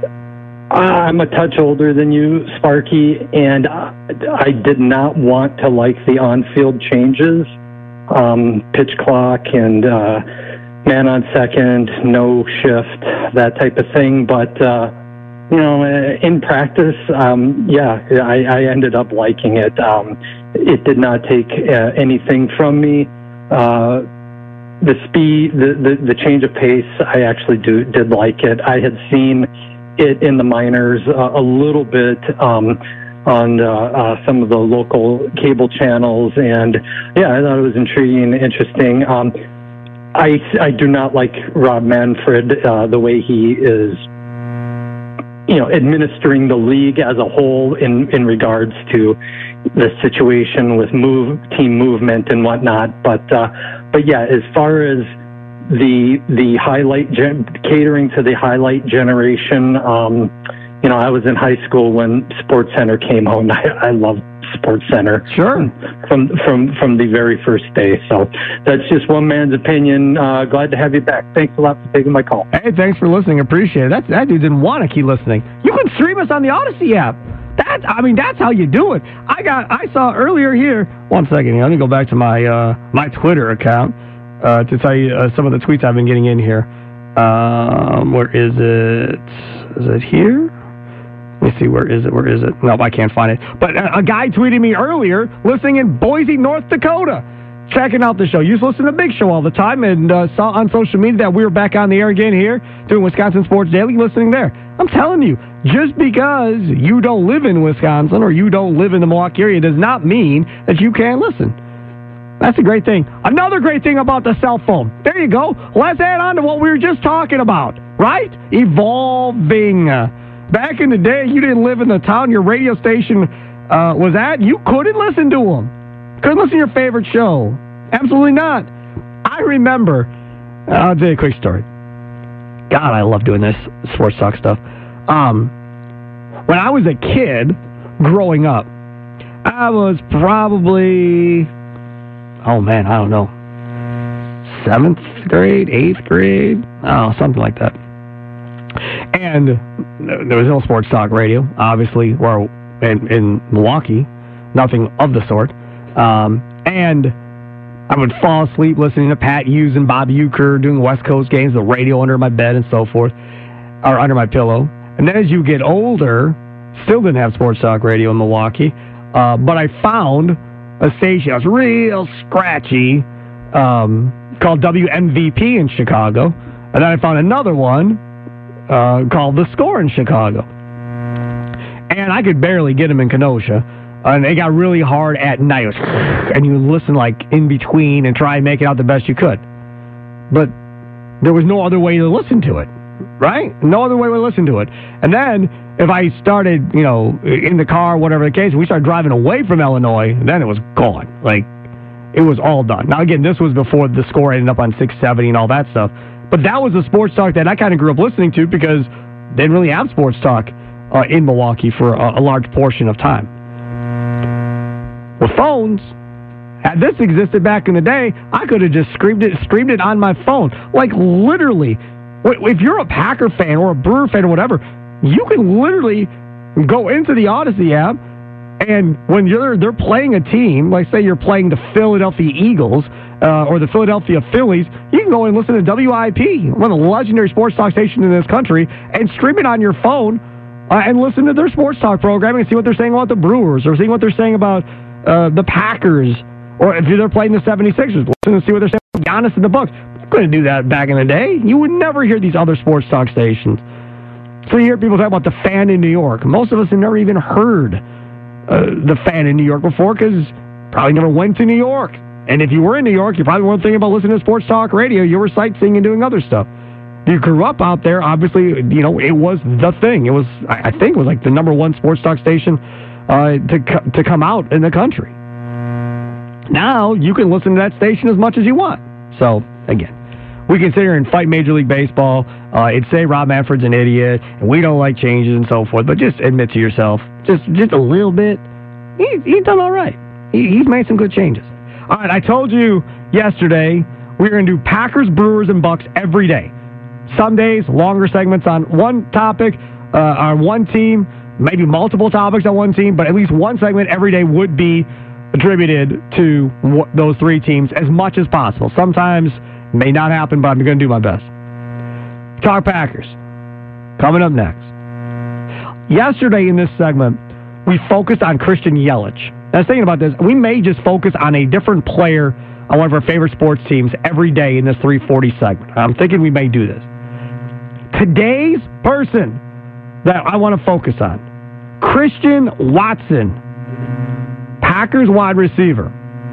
I'm a touch older than you, Sparky, and I did not want to like the on-field changes, um, pitch clock and uh, man on second, no shift, that type of thing. But, uh, you know, in practice, um, yeah, I, I ended up liking it. Um, it did not take uh, anything from me. Uh, the speed, the, the, the change of pace, I actually do did like it. I had seen it in the minors uh, a little bit um, on uh, uh, some of the local cable channels, and yeah, I thought it was intriguing and interesting. Um, I, I do not like Rob Manfred, uh, the way he is, you know, administering the league as a whole in, in regards to the situation with move team movement and whatnot. But uh, but yeah, as far as the the highlight gen- catering to the highlight generation, um, you know, I was in high school when SportsCenter came home. I, I loved SportsCenter. Sure. From from from the very first day. So that's just one man's opinion. Uh, glad to have you back. Thanks a lot for taking my call. Hey, thanks for listening. Appreciate it. That that dude didn't want to keep listening. You can stream us on the Odyssey app. That I mean, that's how you do it. I got I saw earlier here. One second here. Let me go back to my uh, my Twitter account uh, to tell you uh, some of the tweets I've been getting in here. Um, where is it? Is it here? Let me see, where is it? Where is it? Nope, I can't find it. But a, a guy tweeted me earlier, listening in Boise, North Dakota, checking out the show. Used to listen to Big Show all the time, and uh, saw on social media that we were back on the air again here, doing Wisconsin Sports Daily, listening there. I'm telling you, just because you don't live in Wisconsin or you don't live in the Milwaukee area does not mean that you can't listen. That's a great thing. Another great thing about the cell phone. There you go. Let's add on to what we were just talking about, right? Evolving. Back in the day, you didn't live in the town your radio station uh, was at. You couldn't listen to them. Couldn't listen to your favorite show. Absolutely not. I remember, I'll tell you a quick story. God, I love doing this sports talk stuff. Um, when I was a kid growing up, I was probably, oh man, I don't know, seventh grade, eighth grade, oh, something like that. And there was no sports talk radio, obviously, or in, in Milwaukee, nothing of the sort. Um, and I would fall asleep listening to Pat Hughes and Bob Uecker doing West Coast games, the radio under my bed and so forth, or under my pillow. And then as you get older, still didn't have sports talk radio in Milwaukee, uh, but I found a station that was real scratchy um, called W M V P in Chicago. And then I found another one Uh, called The Score in Chicago. And I could barely get them in Kenosha. And it got really hard at night. And you listen like in between and try and make it out the best you could. But there was no other way to listen to it, right? No other way to listen to it. And then if I started, you know, in the car, whatever the case, we started driving away from Illinois, then it was gone. Like, it was all done. Now, again, this was before The Score ended up on six seventy and all that stuff. But that was the sports talk that I kind of grew up listening to because they didn't really have sports talk uh, in Milwaukee for a, a large portion of time. With phones, had this existed back in the day, I could have just streamed it, streamed it on my phone. Like literally, if you're a Packer fan or a Brewer fan or whatever, you can literally go into the Odyssey app, and when you're they're playing a team, like say you're playing the Philadelphia Eagles, Uh, or the Philadelphia Phillies, you can go and listen to W I P, one of the legendary sports talk stations in this country, and stream it on your phone uh, and listen to their sports talk programming and see what they're saying about the Brewers or see what they're saying about uh, the Packers, or if they're playing the seventy-sixers, listen and see what they're saying about Giannis and the Bucks. You couldn't do that back in the day. You would never hear these other sports talk stations. So you hear people talk about the Fan in New York. Most of us have never even heard uh, the Fan in New York before because probably never went to New York. And if you were in New York, you probably weren't thinking about listening to sports talk radio. You were sightseeing and doing other stuff. You grew up out there, obviously, you know, it was the thing. It was, I think, it was like the number one sports talk station uh, to to come out in the country. Now, you can listen to that station as much as you want. So, again, we can sit here and fight Major League Baseball uh, and say Rob Manfred's an idiot, and we don't like changes and so forth, but just admit to yourself, just just a little bit, he, he's done all right. He, he's made some good changes. All right, I told you yesterday we were going to do Packers, Brewers, and Bucks every day. Some days, longer segments on one topic, uh, on one team, maybe multiple topics on one team, but at least one segment every day would be attributed to w- those three teams as much as possible. Sometimes may not happen, but I'm going to do my best. Talk Packers. Coming up next. Yesterday in this segment, we focused on Christian Yelich. And I was thinking about this. We may just focus on a different player on one of our favorite sports teams every day in this three forty segment. I'm thinking we may do this. Today's person that I want to focus on, Christian Watson, Packers wide receiver,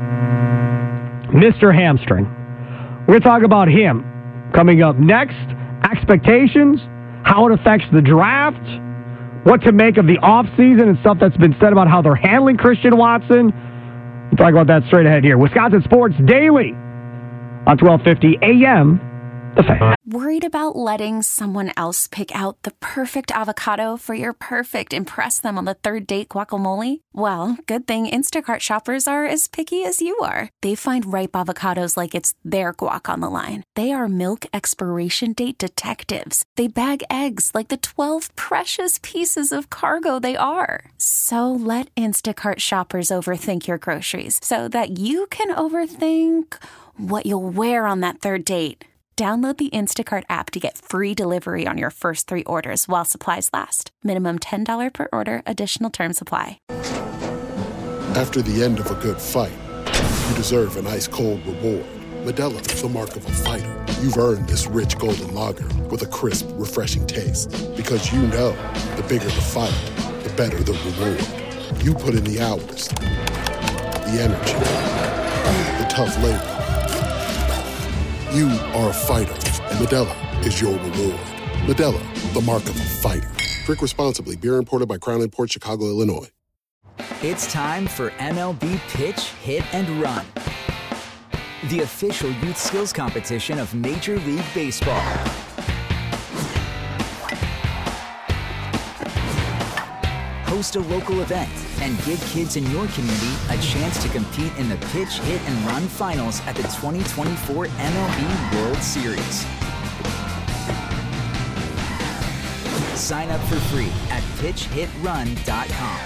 Mister Hamstring. We're going to talk about him coming up next, expectations, how it affects the draft, what to make of the offseason and stuff that's been said about how they're handling Christian Watson. We'll talk about that straight ahead here. Wisconsin Sports Daily on twelve fifty A M, The Fan. Worried about letting someone else pick out the perfect avocado for your perfect impress them on the third date guacamole? Well, good thing Instacart shoppers are as picky as you are. They find ripe avocados like it's their guac on the line. They are milk expiration date detectives. They bag eggs like the twelve precious pieces of cargo they are. So let Instacart shoppers overthink your groceries so that you can overthink what you'll wear on that third date. Download the Instacart app to get free delivery on your first three orders while supplies last. Minimum ten dollars per order. Additional terms apply. After the end of a good fight, you deserve an ice-cold reward. Modelo is the mark of a fighter. You've earned this rich golden lager with a crisp, refreshing taste. Because you know, the bigger the fight, the better the reward. You put in the hours, the energy, the tough labor. You are a fighter, and Modelo is your reward. Modelo, the mark of a fighter. Drink responsibly. Beer imported by Crown Imports, Chicago, Illinois. It's time for M L B Pitch, Hit, and Run, the official youth skills competition of Major League Baseball. Host a local event and give kids in your community a chance to compete in the Pitch, Hit, and Run finals at the twenty twenty-four M L B World Series. Sign up for free at pitch hit run dot com.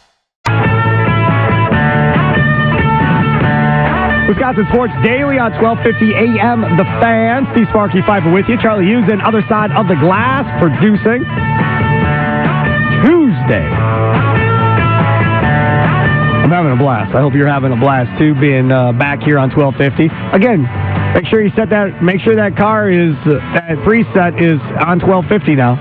Wisconsin Sports Daily on twelve fifty A M, The Fan. Steve Sparky Pfeiffer with you. Charlie Hughes on other side of the glass producing. Tuesday. I'm having a blast. I hope you're having a blast too, being uh, back here on twelve fifty. Again, make sure you set that. Make sure that car is uh, that preset is on twelve fifty now.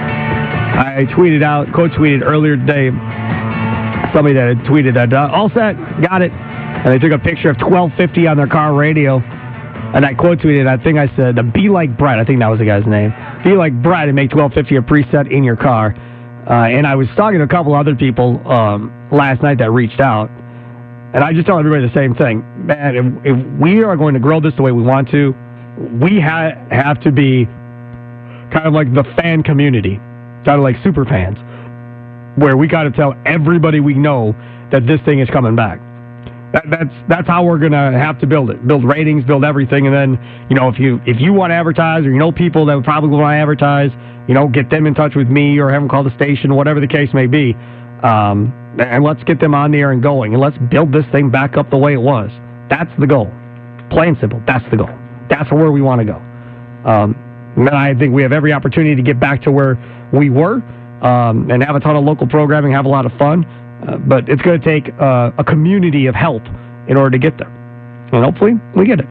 I tweeted out, quote tweeted earlier today. Somebody that had tweeted that uh, all set, got it, and they took a picture of twelve fifty on their car radio. And I quote tweeted. I think I said, "Be like Brett." I think that was the guy's name. Be like Brett and make twelve fifty a preset in your car. Uh, and I was talking to a couple other people um, last night that reached out, and I just tell everybody the same thing. Man, if, if we are going to grow this the way we want to, we ha- have to be kind of like the fan community, kind of like super fans, where we got to tell everybody we know that this thing is coming back. That, that's that's how we're going to have to build it, build ratings, build everything, and then, you know, if you if you want to advertise, or you know people that would probably want to advertise, you know, get them in touch with me or have them call the station, whatever the case may be. Um, and let's get them on the air and going. And let's build this thing back up the way it was. That's the goal. Plain simple. That's the goal. That's where we want to go. Um, and I think we have every opportunity to get back to where we were um, and have a ton of local programming, have a lot of fun. Uh, but it's going to take uh, a community of help in order to get there. And hopefully we get it.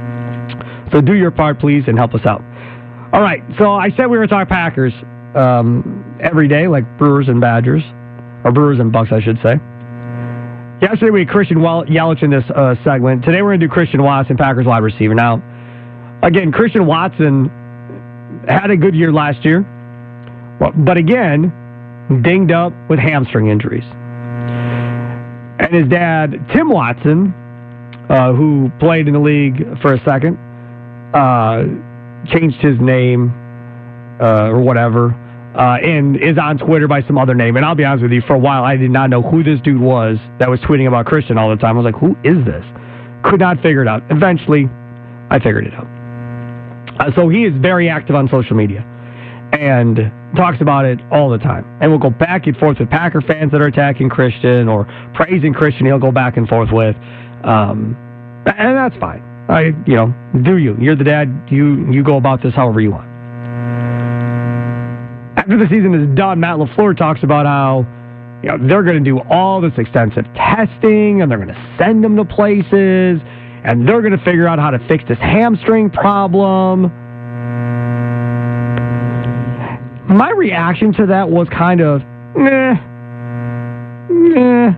So do your part, please, and help us out. All right, so I said we were talking Packers um, every day, like Brewers and Badgers, or Brewers and Bucks, I should say. Yesterday we had Christian Yelich in this uh, segment. Today we're going to do Christian Watson, Packers wide receiver. Now, again, Christian Watson had a good year last year, but again, dinged up with hamstring injuries. And his dad, Tim Watson, uh, who played in the league for a second, uh, changed his name uh, or whatever, uh, and is on Twitter by some other name. And I'll be honest with you, for a while I did not know who this dude was that was tweeting about Christian all the time. I was like, who is this? Could not figure it out. Eventually, I figured it out. Uh, so he is very active on social media and talks about it all the time. And we'll go back and forth with Packer fans that are attacking Christian or praising Christian. He'll go back and forth with, um, and that's fine. I, you know, do you? You're the dad. You you go about this however you want. After the season is done, Matt LaFleur talks about how, you know, they're going to do all this extensive testing and they're going to send them to places and they're going to figure out how to fix this hamstring problem. My reaction to that was kind of, nah, nah.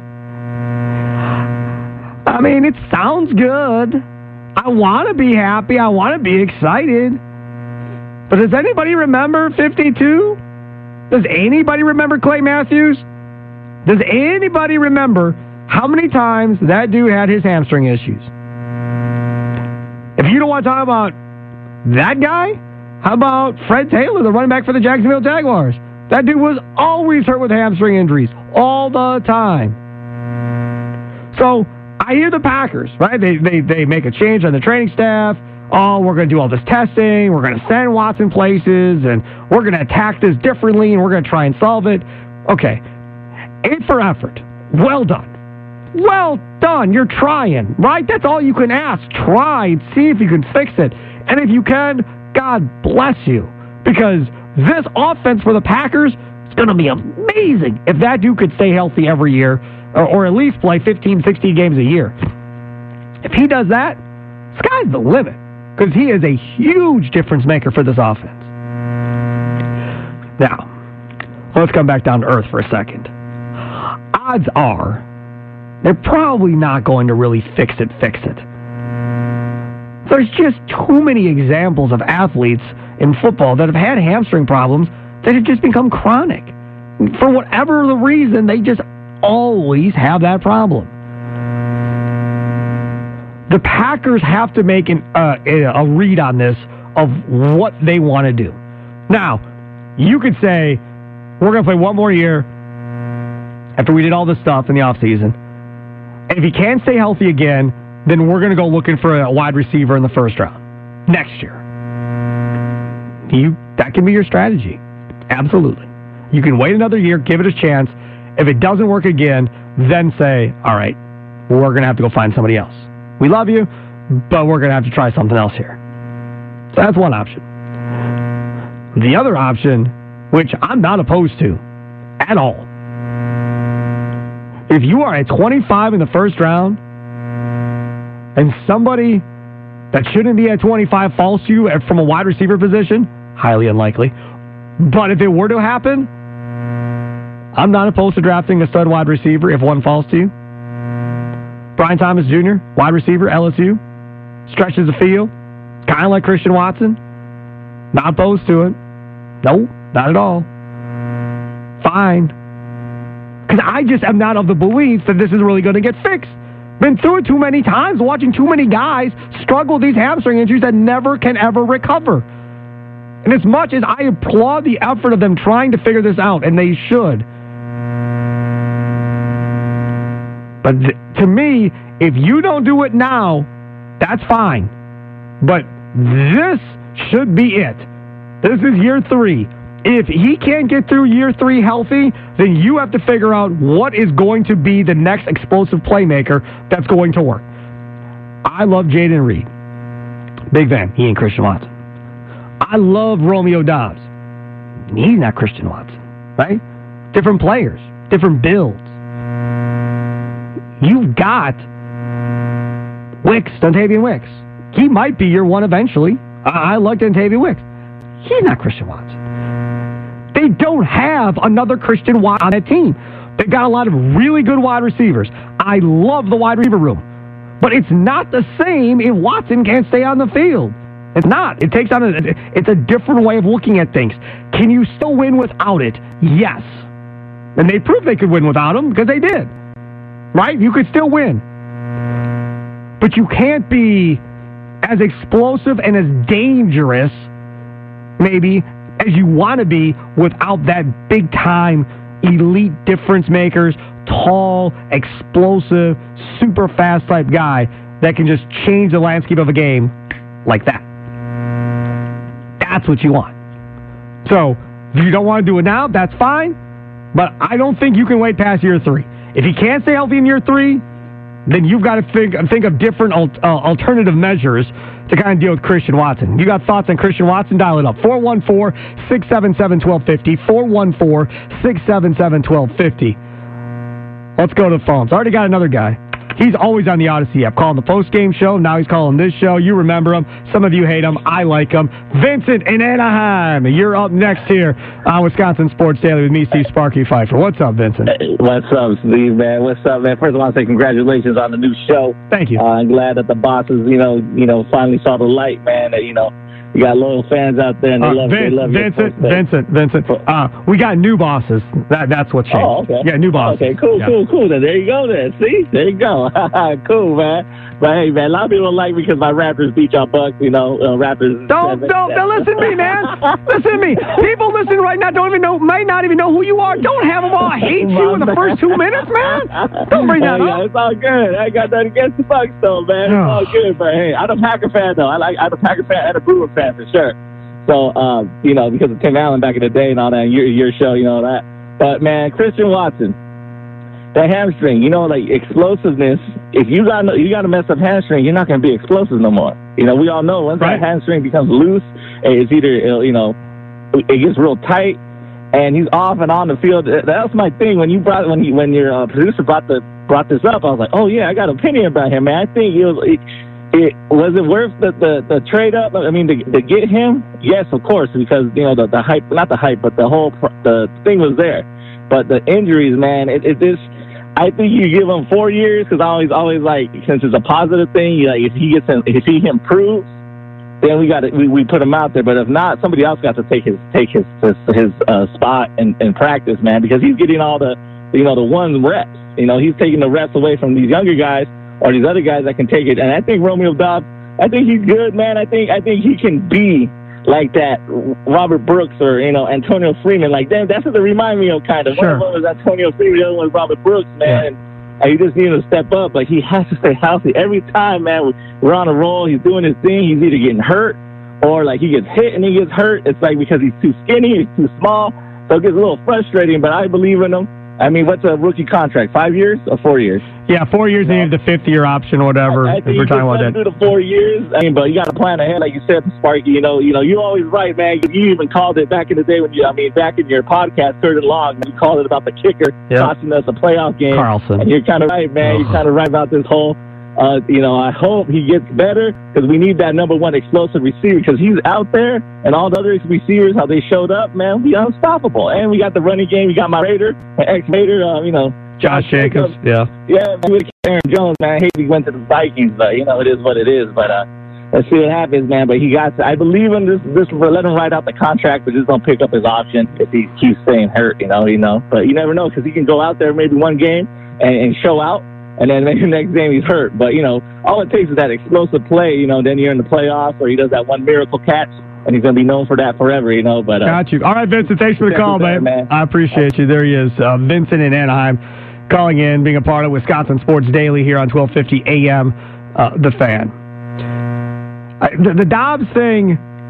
I mean, it sounds good. I want to be happy. I want to be excited. But does anybody remember fifty-two? Does anybody remember Clay Matthews? Does anybody remember how many times that dude had his hamstring issues? If you don't want to talk about that guy, how about Fred Taylor, the running back for the Jacksonville Jaguars? That dude was always hurt with hamstring injuries, all the time. So I hear the Packers, right? They, they, they make a change on the training staff. Oh, we're going to do all this testing. We're going to send Watson places, and we're going to attack this differently, and we're going to try and solve it. Okay. A for effort. Well done. Well done. You're trying, right? That's all you can ask. Try and see if you can fix it. And if you can, God bless you. Because this offense for the Packers is going to be amazing if that dude could stay healthy every year or, or at least play fifteen, sixteen games a year. If he does that, sky's the limit. Because he is a huge difference maker for this offense. Now, let's come back down to earth for a second. Odds are, they're probably not going to really fix it, fix it. There's just too many examples of athletes in football that have had hamstring problems that have just become chronic. For whatever the reason, they just always have that problem. The Packers have to make an, uh, a read on this of what they want to do. Now, you could say, we're going to play one more year after we did all this stuff in the offseason. And if he can't stay healthy again, then we're going to go looking for a wide receiver in the first round next year. You, that can be your strategy. Absolutely. You can wait another year, give it a chance. If it doesn't work again, then say, all right, we're going to have to go find somebody else. We love you, but we're going to have to try something else here. So that's one option. The other option, which I'm not opposed to at all, if you are at twenty-five in the first round and somebody that shouldn't be at twenty-five falls to you from a wide receiver position, highly unlikely, but if it were to happen, I'm not opposed to drafting a stud wide receiver if one falls to you. Brian Thomas Junior, wide receiver, L S U, stretches the field, kind of like Christian Watson. Not opposed to it. No, not at all. Fine. Because I just am not of the belief that this is really going to get fixed. Been through it too many times, watching too many guys struggle with these hamstring injuries that never can ever recover. And as much as I applaud the effort of them trying to figure this out, and they should, but th- to me, if you don't do it now, that's fine. But this should be it. This is year three. If he can't get through year three healthy, then you have to figure out what is going to be the next explosive playmaker that's going to work. I love Jaden Reed. Big fan. He ain't Christian Watson. I love Romeo Doubs. He's not Christian Watson, right? Different players, different builds. You've got Wicks, Dontavian Wicks. He might be your one eventually. I, I like Dontavian Wicks. He's not Christian Watson. They don't have another Christian Watson on that team. They've got a lot of really good wide receivers. I love the wide receiver room. But it's not the same if Watson can't stay on the field. It's not. It takes on a, it's a different way of looking at things. Can you still win without it? Yes. And they proved they could win without him because they did. Right? You could still win. But you can't be as explosive and as dangerous, maybe, as you want to be without that big-time elite difference makers, tall, explosive, super fast type guy that can just change the landscape of a game like that. That's what you want. So, if you don't want to do it now, that's fine. But I don't think you can wait past year three. If he can't stay healthy in year three, then you've got to think, think of different uh, alternative measures to kind of deal with Christian Watson. You got thoughts on Christian Watson? Dial it up. four one four, six seven seven, one two five zero. four one four, six seven seven, one two five zero. Let's go to the phones. Already got another guy. He's always on the Odyssey app, calling the post-game show. Now he's calling this show. You remember him. Some of you hate him. I like him. Vincent in Anaheim. You're up next here on Wisconsin Sports Daily with me, Steve Sparky Pfeiffer. What's up, Vincent? Hey, what's up, Steve, man? What's up, man? First, I want to say congratulations on the new show. Thank you. Uh, I'm glad that the bosses, you know, you know, finally saw the light, man. That, you know, you got loyal fans out there, and they uh, love, Vince, they love Vincent, your Vincent, Vincent, Vincent. Uh, we got new bosses. That That's what changed. Oh, okay. Yeah, new bosses. Okay, cool, yeah. cool, cool. Then there you go, then. See? There you go. Cool, man. But, hey, man, a lot of people don't like me because my Raptors beat y'all Bucks, you know, uh, Raptors. Don't, seven, don't, don't listen to me, man. Listen to me. People listening right now don't even know, might not even know who you are. Don't have them all hate you in the first two minutes, man. Don't bring that oh, up. Yeah, it's all good. I got nothing against the Bucks, though, man. It's all good. But, hey, I'm a Packer fan, though. I like, I'm a Packer fan and a Brewer fan, for sure. So, uh, you know, because of Tim Allen back in the day and all that, your, your show, you know, that. But, man, Christian Watson, that hamstring, you know, like explosiveness, if you got you got a messed up hamstring, you're not going to be explosive no more. You know, we all know once right. that hamstring becomes loose, it's either, you know, it gets real tight, and he's off and on the field. That was my thing when you brought when he, when your uh, producer brought the brought this up. I was like, oh yeah, I got an opinion about him, man. I think it was. It, It, was it worth the, the, the trade up? I mean, to, to get him? Yes, of course, because, you know, the, the hype, not the hype, but the whole, the thing was there. But the injuries, man, it, it just, I think you give him four years because I always, always like, since it's a positive thing, you know, if he gets, if he improves, then we got to, we, we put him out there. But if not, somebody else got to take his, take his, his, his uh, spot in, in practice, man, because he's getting all the, you know, the one reps. You know, he's taking the reps away from these younger guys or these other guys that can take it. And I think Romeo Doubs, I think he's good, man. I think I think he can be like that Robert Brooks or, you know, Antonio Freeman. Like, damn, that's what they remind me of, kind of. Sure. One of them was Antonio Freeman, the other one was Robert Brooks, man. Yeah. And he just needed to step up. But he has to stay healthy. Every time, man, we're on a roll. He's doing his thing. He's either getting hurt or, like, he gets hit and he gets hurt. It's like because he's too skinny, he's too small. So it gets a little frustrating, but I believe in him. I mean, what's a rookie contract? Five years or four years? Yeah, four years. No. And you have the fifth-year option or whatever. I, I think if we're talking about that. Do the four years. I mean, but you got to plan ahead, like you said, Sparky. You know, you know, you're always right, man. You even called it back in the day when you, I mean, back in your podcast, Third and Long, you called it about the kicker yep. costing us a playoff game. Carlson. And you're kind of right, man. Oh. You're kind of right about this whole. Uh, you know, I hope he gets better because we need that number one explosive receiver because he's out there and all the other receivers, how they showed up, man, we unstoppable. And we got the running game. We got my Raider, ex-Raider, uh, you know. Josh Jacobs, yeah. Yeah, man, with Aaron Jones, man. I hate he went to the Vikings, but, you know, it is what it is. But uh, let's see what happens, man. But he got to, I believe in this, this, let him write out the contract, but just don't pick up his option if he keeps staying hurt, you know, you know. But you never know because he can go out there maybe one game and, and show out. And then maybe the next game he's hurt. But, you know, all it takes is that explosive play, you know, then you're in the playoffs or he does that one miracle catch, and he's going to be known for that forever, you know. But uh, Got you. All right, Vincent, thanks for the call, man. man. I appreciate you. There he is, uh, Vincent in Anaheim, calling in, being a part of Wisconsin Sports Daily here on twelve fifty A M, uh, The Fan. I, the, the Dobbs thing,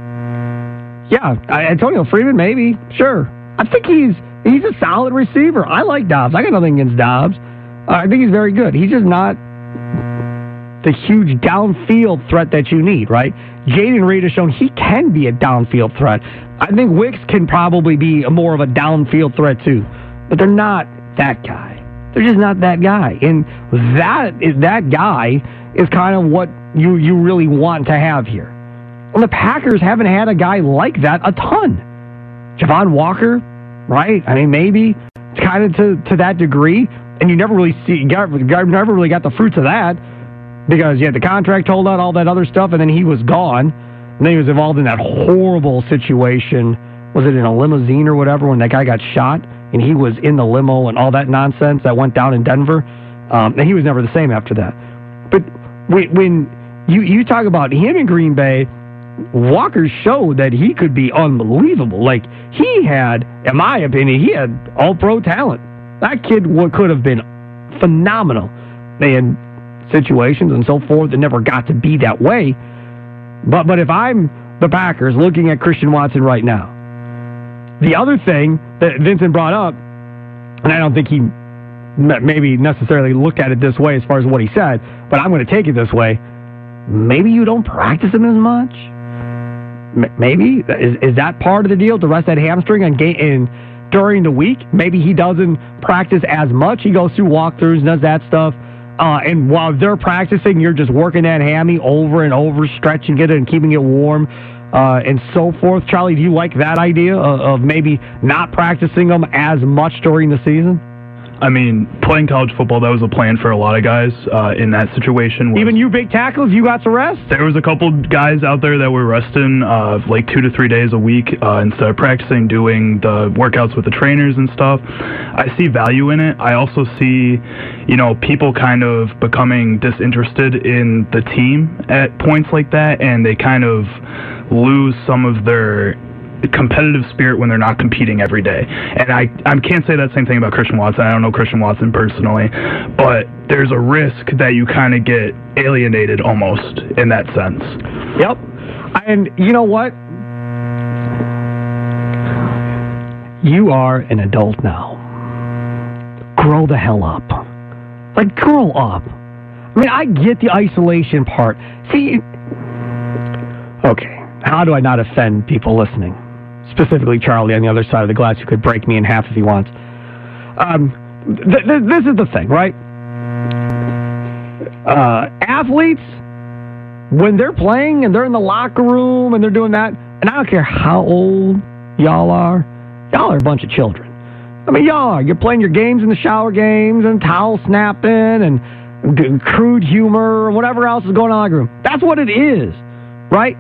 yeah, I, Antonio Freeman, maybe, sure. I think he's he's a solid receiver. I like Dobbs. I got nothing against Dobbs. Uh, I think he's very good. He's just not the huge downfield threat that you need, right? Jaden Reed has shown he can be a downfield threat. I think Wicks can probably be a more of a downfield threat too, but they're not that guy. They're just not that guy. And that is that guy is kind of what you, you really want to have here. And the Packers haven't had a guy like that a ton. Javon Walker, right? I mean, maybe it's kind of to, to that degree. And you never really see, got, never really got the fruits of that because you had the contract holdout, out, all that other stuff, and then he was gone. And then he was involved in that horrible situation. Was it in a limousine or whatever when that guy got shot and he was in the limo and all that nonsense that went down in Denver? Um, and he was never the same after that. But when you, you talk about him in Green Bay, Walker showed that he could be unbelievable. Like, he had, in my opinion, he had all-pro talent. That kid could have been phenomenal in situations and so forth. It never got to be that way. But but if I'm the Packers, looking at Christian Watson right now. The other thing that Vincent brought up, and I don't think he maybe necessarily looked at it this way as far as what he said, but I'm going to take it this way. Maybe you don't practice him as much. Maybe is is that part of the deal to rest that hamstring and ga- in during the week? Maybe he doesn't practice as much. He goes through walkthroughs and does that stuff. Uh, and while they're practicing, you're just working that hammy over and over, stretching it and keeping it warm, uh, and so forth. Charlie, do you like that idea of, of maybe not practicing them as much during the season? I mean, playing college football, that was a plan for a lot of guys uh, in that situation. Was, Even you big tackles, you got to rest? There was a couple guys out there that were resting uh, like two to three days a week uh, instead of practicing, doing the workouts with the trainers and stuff. I see value in it. I also see, you know, people kind of becoming disinterested in the team at points like that, and they kind of lose some of their competitive spirit when they're not competing every day. And I, I can't say that same thing about Christian Watson. I don't know Christian Watson personally, but there's a risk that you kind of get alienated almost in that sense. Yep. And you know what? You are an adult now. Grow the hell up. Like, grow up. I mean, I get the isolation part. See, okay, how do I not offend people listening? Specifically Charlie on the other side of the glass, who could break me in half if he wants. Um, th- th- this is the thing, right? Uh, athletes, when they're playing and they're in the locker room and they're doing that, and I don't care how old y'all are, y'all are a bunch of children. I mean, y'all are. You're playing your games in the shower games and towel snapping and, and crude humor and whatever else is going on in the room. That's what it is, right?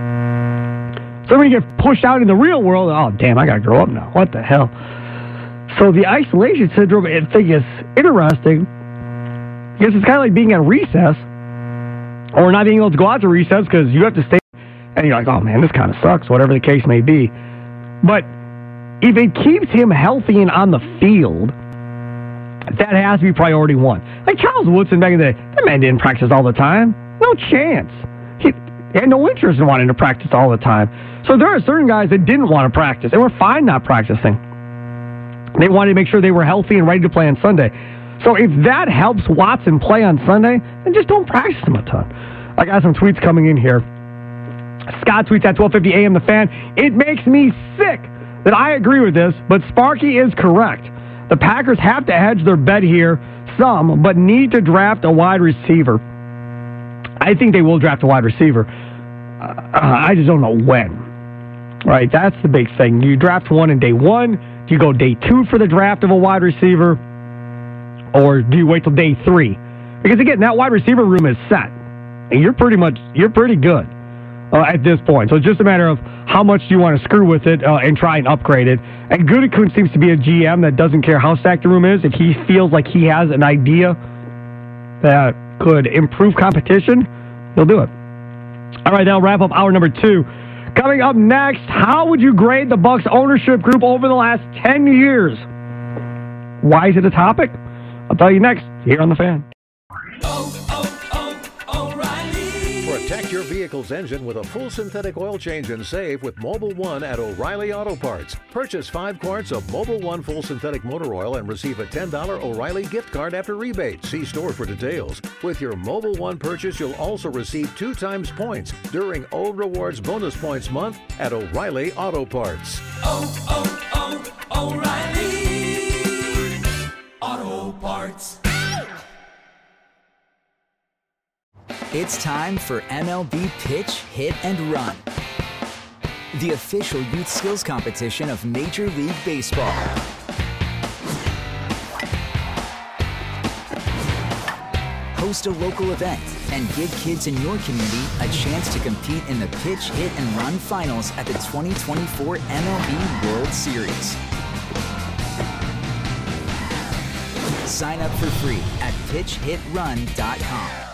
So when you get pushed out in the real world, oh, damn, I got to grow up now. What the hell? So the isolation syndrome thing is interesting because it's kind of like being at recess or not being able to go out to recess because you have to stay, and you're like, oh, man, this kind of sucks, whatever the case may be. But if it keeps him healthy and on the field, that has to be priority one. Like Charles Woodson back in the day, that man didn't practice all the time. No chance. He had no interest in wanting to practice all the time. So there are certain guys that didn't want to practice. They were fine not practicing. They wanted to make sure they were healthy and ready to play on Sunday. So if that helps Watson play on Sunday, then just don't practice him a ton. I got some tweets coming in here. Scott tweets at twelve fifty A M The Fan. It makes me sick that I agree with this, but Sparky is correct. The Packers have to hedge their bet here some, but need to draft a wide receiver. I think they will draft a wide receiver. Uh, I just don't know when. Right, that's the big thing. You draft one in day one. Do you go day two for the draft of a wide receiver? Or do you wait till day three? Because again, that wide receiver room is set. And you're pretty much, you're pretty good uh, at this point. So it's just a matter of how much do you want to screw with it uh, and try and upgrade it. And Gutekunst seems to be a G M that doesn't care how stacked the room is. If he feels like he has an idea that could improve competition, he'll do it. All right, that'll wrap up hour number two. Coming up next, how would you grade the Bucs ownership group over the last ten years? Why is it a topic? I'll tell you next here on The Fan. Protect your vehicle's engine with a full synthetic oil change and save with Mobil one at O'Reilly Auto Parts. Purchase five quarts of Mobil one full synthetic motor oil and receive a ten dollars O'Reilly gift card after rebate. See store for details. With your Mobil one purchase, you'll also receive two times points during O Rewards Bonus Points Month at O'Reilly Auto Parts. Oh, oh, oh, O'Reilly Auto Parts. It's time for M L B Pitch, Hit, and Run, the official youth skills competition of Major League Baseball. Host a local event and give kids in your community a chance to compete in the Pitch, Hit, and Run finals at the twenty twenty-four M L B World Series. Sign up for free at pitch hit run dot com.